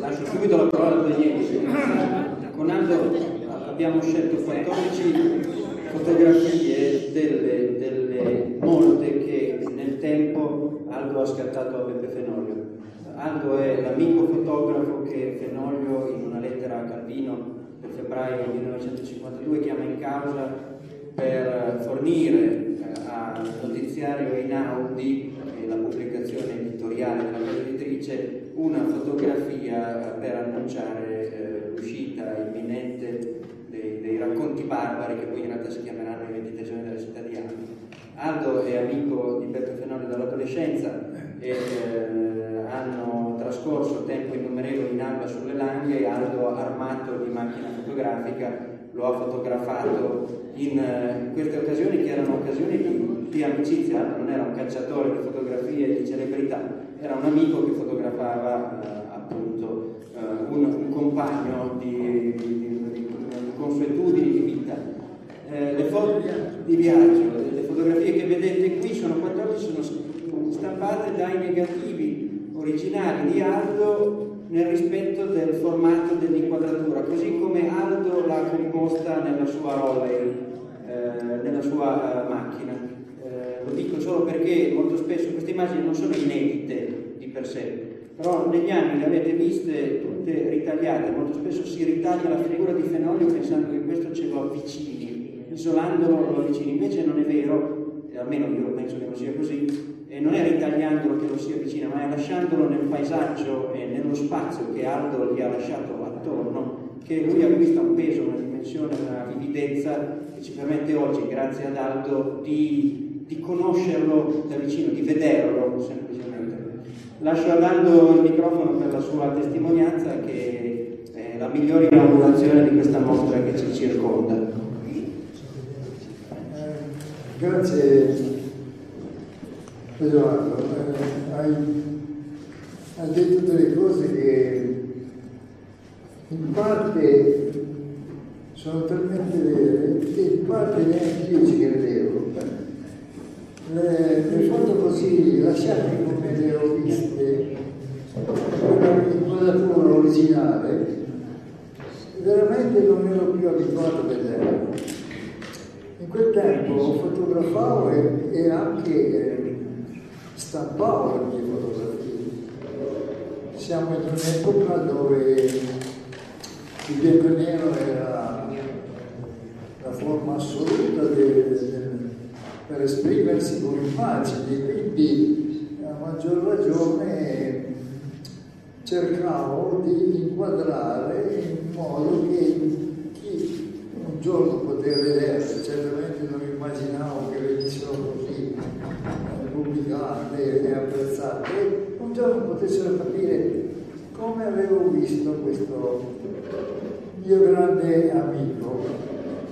lascio subito la parola a Daniele. Con Aldo abbiamo scelto 14 fotografie delle molte che nel tempo Aldo ha scattato a Beppe Fenoglio. Aldo è l'amico fotografo che Fenoglio, in una lettera a Calvino del febbraio 1952, chiama in causa per fornire al notiziario Einaudi, la pubblicazione editoriale della casa editrice, una fotografia per annunciare l'uscita imminente dei racconti barbari, che poi in realtà si chiameranno I 23 giorni della città di Aldo. Aldo è amico di Beppe Fenoglio dall'adolescenza e hanno trascorso tempo innumerevole in Alba sulle Langhe. Aldo, armato di macchina fotografica, lo ha fotografato in queste occasioni che erano occasioni di amicizia. Aldo non era un cacciatore di fotografie e di celebrità, era un amico che fotografava appunto un compagno di consuetudini di vita. Le foto di viaggio, le fotografie che vedete qui sono 14, sono stampate dai negativi originali di Aldo nel rispetto del formato dell'inquadratura, così come Aldo l'ha composta nella sua Rollei, nella sua macchina. Lo dico solo perché molto spesso queste immagini non sono inedite di per sé, però negli anni le avete viste tutte ritagliate. Molto spesso si ritaglia la figura di Fenoglio pensando che questo ce lo avvicini, isolandolo lo avvicini. Invece non è vero, almeno io penso che non sia così, e non è ritagliandolo che lo si avvicina, ma è lasciandolo nel paesaggio e nello spazio che Aldo gli ha lasciato attorno, che lui acquista un peso, una dimensione, una vividezza che ci permette oggi, grazie ad Aldo, di conoscerlo da vicino, di vederlo semplicemente. Lascio ad Aldo il microfono per la sua testimonianza, che è la migliore inaugurazione di questa mostra che ci circonda. Grazie Edoardo, hai detto delle cose che in parte sono talmente vere che in parte neanche io ci credevo. Le foto così lasciate come le ho viste, l'inquadratura originale, veramente non ero più abituato a vederlo. In quel tempo fotografavo e anche stampavo le mie fotografie. Siamo in un'epoca dove il bianco e nero era la forma assoluta per esprimersi con immagini, quindi a maggior ragione cercavo di inquadrare in modo che chi un giorno poteva vedere, certamente non immaginavo che venissero così pubblicate e apprezzate, un giorno potessero capire come avevo visto questo mio grande amico.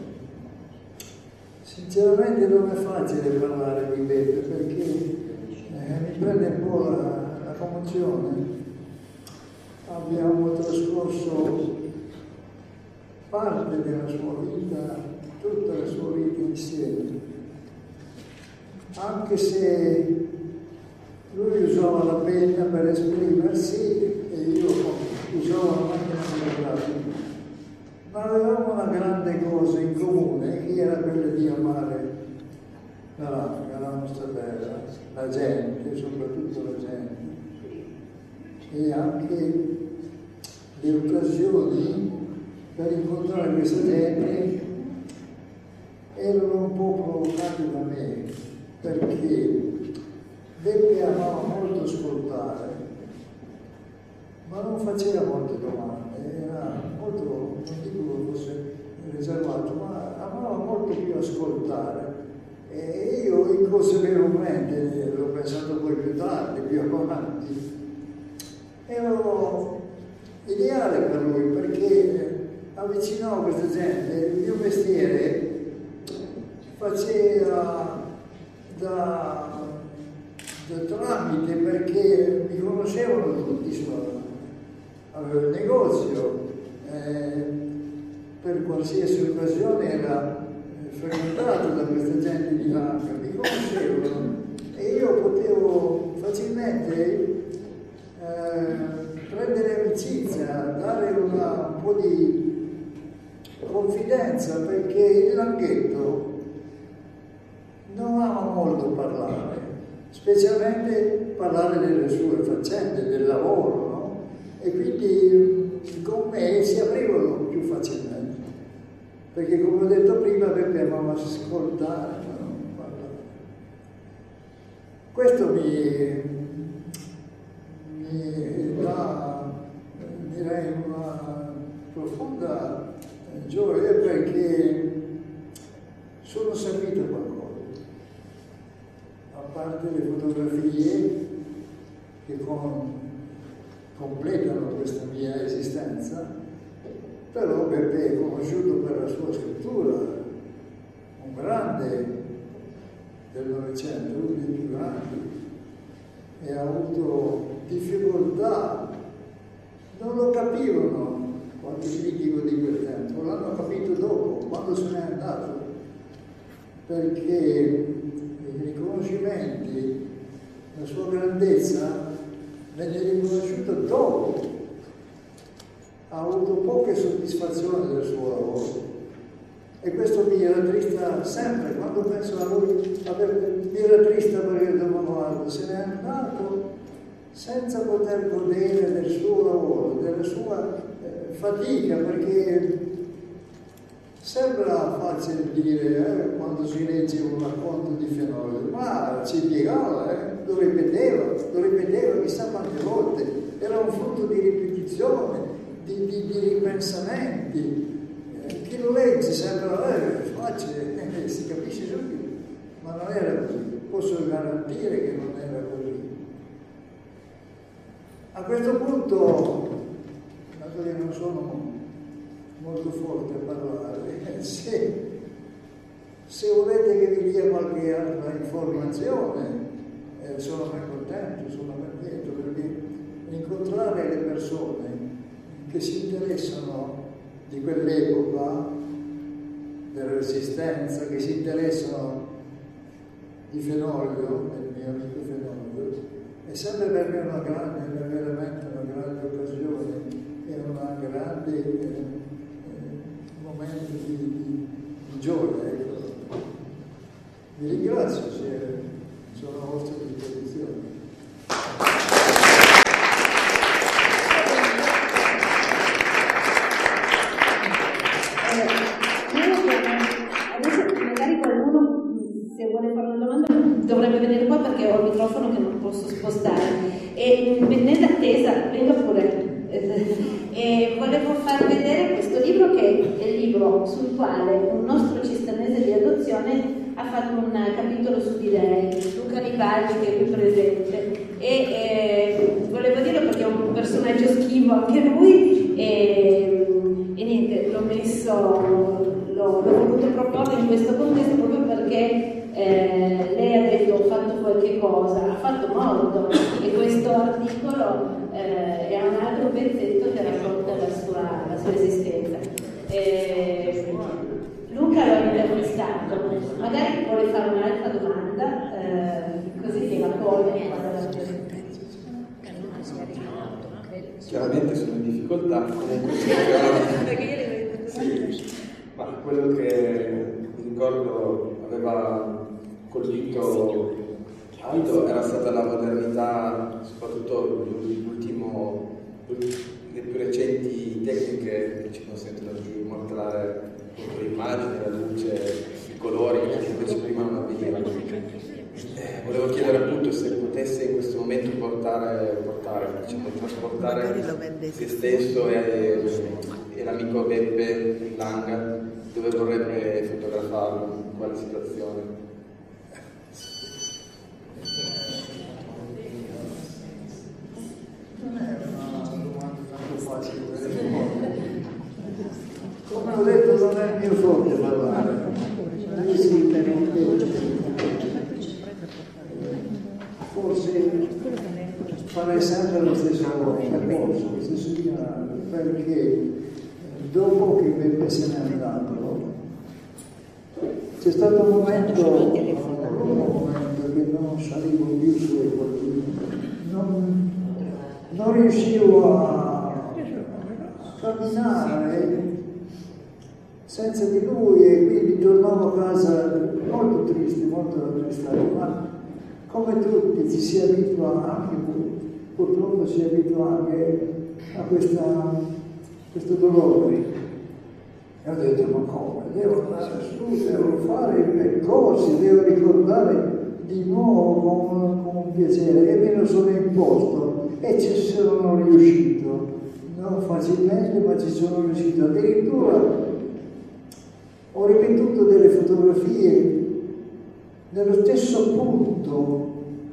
Sinceramente non è facile parlare di Beppe perché mi prende un po' la commozione. Abbiamo trascorso parte della sua vita, tutta la sua vita insieme. Anche se lui usava la penna per esprimersi e io usavo la macchina fotografica, ma avevamo una grande cosa in comune, che era quella di amare l'Africa, la nostra terra, la gente, soprattutto la gente, e anche le occasioni per incontrare questa gente erano un po' provocate da me, perché Beppe amava molto ascoltare, ma non faceva molte domande, era molto, non dico che fosse riservato, ma amava molto più ascoltare. E io inconsapevolmente, l'ho pensato poi più tardi, più avanti, ero ideale per lui perché avvicinavo questa gente. Il mio mestiere faceva da tramite, perché mi conoscevano tutti, avevo il negozio, per qualsiasi occasione era frequentato da questa gente di Lanca, mi conoscevano e io potevo facilmente prendere amicizia po' di confidenza, perché il Langhetto non ama molto parlare, specialmente parlare delle sue faccende, del lavoro, no? E quindi con me si aprivano più facilmente, perché come ho detto prima Beppe amava ascoltare, ma non parlare. Questo mi dà, direi, una profonda gioia, perché sono servito a qualcosa, a parte le fotografie che completano questa mia esistenza. Però Beppe è conosciuto per la sua scrittura, un grande del Novecento, uno dei più grandi, e ha avuto difficoltà, non lo capivano quando critico di quel tempo, l'hanno capito dopo, quando se n'è andato, perché i riconoscimenti, la sua grandezza venne riconosciuta dopo. Ha avuto poche soddisfazioni del suo lavoro, e questo mi rattrista sempre. Quando penso a lui, mi rattrista, perché dopo guardo, se n'è andato senza poter godere del suo lavoro, della sua fatica, perché sembra facile dire quando si legge un racconto di Fenolio, ma ci piegava, lo ripeteva chissà quante volte, era un frutto di ripetizione, di ripensamenti. Chi lo legge sembra facile, si capisce subito, ma non era così. Posso garantire che non era così. A questo punto, dato che non sono molto forte a parlare, se volete che vi dia qualche altra informazione, sono ben contento, sono ben lieto, perché incontrare le persone che si interessano di quell'epoca della Resistenza, che si interessano di Fenolio, del mio amico Fenolio, è sempre per me una grande, veramente una grande occasione e un grande momento di gioia. Ecco. Vi ringrazio se sono a vostra disposizione. Dovrebbe venire qua perché ho il microfono che non posso spostare, e nell'attesa vengo pure. E volevo far vedere questo libro, che è il libro sul quale un nostro cistanese di adozione ha fatto un capitolo su di lei, Luca Ribaldi, che è qui presente, e volevo dirlo perché è un personaggio schivo anche lui, e niente, l'ho voluto proporre in questo contesto proprio perché lei ha detto ho fatto qualche cosa, ha fatto molto, e questo articolo è un altro pezzetto che racconta la sua esistenza. Luca l'ho intervistato, magari vuole fare un'altra domanda, così che la pone quando la Chiaramente sono in difficoltà, comunque sì, ma quello che mi ricordo aveva colpito Aldo era stata la modernità, soprattutto le più recenti tecniche che ci consentono di mostrare l'immagine, la luce, i colori che invece prima non avvenivano. Volevo chiedere appunto se potesse in questo momento trasportare se stesso e l'amico Beppe Langa, dove vorrebbe fotografarlo, in quale situazione. Non è una domanda tanto facile. Come ho detto, non è il mio forte parlare. Forse farei sempre lo stesso percorso, lo stesso itinerario, perché dopo che Beppe se n'è andato c'è stato un momento che non salivo più sulle colline, non riuscivo a camminare senza di lui, e quindi tornavo a casa molto triste, molto rattristato, ma come tutti ci si abitua anche, purtroppo si abitua anche a questo dolore. E ho detto, ma come? Devo andare su, devo fare i percorsi, devo ricordare di nuovo con un piacere, e me lo sono imposto e ci sono riuscito, non facilmente, ma ci sono riuscito. Addirittura ho ripetuto delle fotografie nello stesso punto,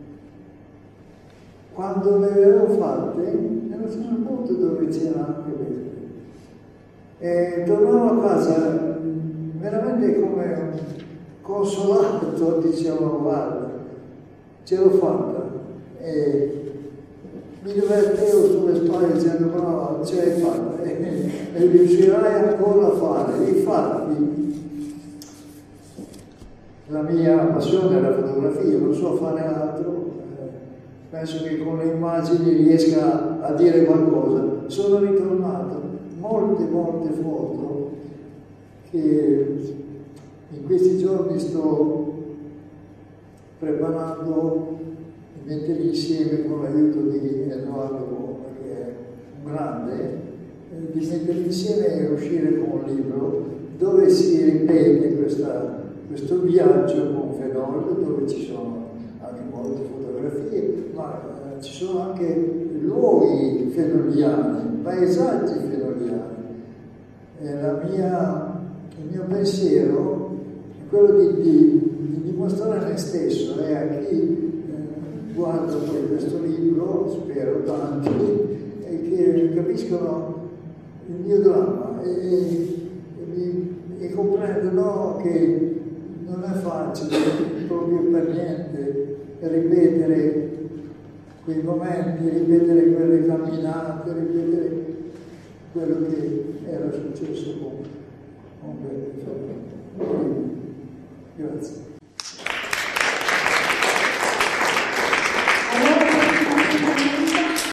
quando le avevo fatte, nello stesso punto dove c'era anche questo. E tornavo a casa veramente come consolato, dicevo, guarda, ce l'ho fatta. E mi divertevo sulle spalle dicendo, brava, ce l'hai fatta, e riuscirai ancora a fare. Infatti la mia passione è la fotografia, non so fare altro, penso che con le immagini riesca a dire qualcosa. Sono ritornato molte foto che in questi giorni sto preparando, di mettere insieme con l'aiuto di Edoardo, che è un grande, di mettere insieme e uscire con un libro dove si ripete questo viaggio con Fenol, dove ci sono anche molte fotografie, ma ci sono anche luoghi fenoliani, paesaggi fenoliani. Il mio pensiero è quello di dimostrare me stesso e a chi guarda poi questo libro, spero tanti, e che capiscono il mio dramma e comprendono che non è facile proprio per niente ripetere quei momenti, ripetere quelle camminate, ripetere quello che era successo con Grazie.